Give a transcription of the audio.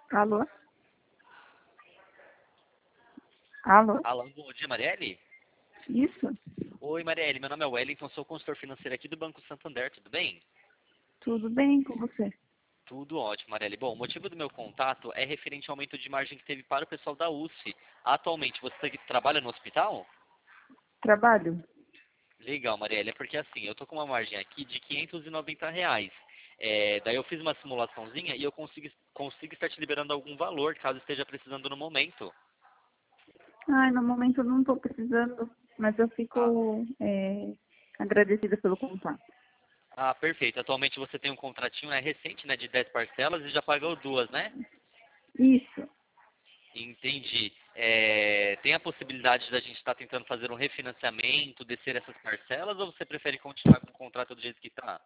Alô? Alô? Alô, bom dia, Marielle? Isso? Oi, Marielle, meu nome é Wellington, sou consultor financeiro aqui do Banco Santander, tudo bem? Tudo bem com você? Tudo ótimo, Marielle. Bom, o motivo do meu contato é referente ao aumento de margem que teve para o pessoal da USP. Atualmente, você trabalha no hospital? Trabalho? Legal, Marielle, é porque assim, eu tô com uma margem aqui de R$ 590. Daí eu fiz uma simulaçãozinha e eu consigo estar te liberando algum valor, caso esteja precisando no momento. Ai, no momento eu não estou precisando, mas eu Ah, fico agradecida pelo contato. perfeito. Atualmente você tem um contratinho, recente, né, de 10 parcelas e já pagou duas, né? Isso. Entendi. Tem a possibilidade da gente estar tentando fazer um refinanciamento, descer essas parcelas, ou você prefere continuar com o contrato do jeito que está?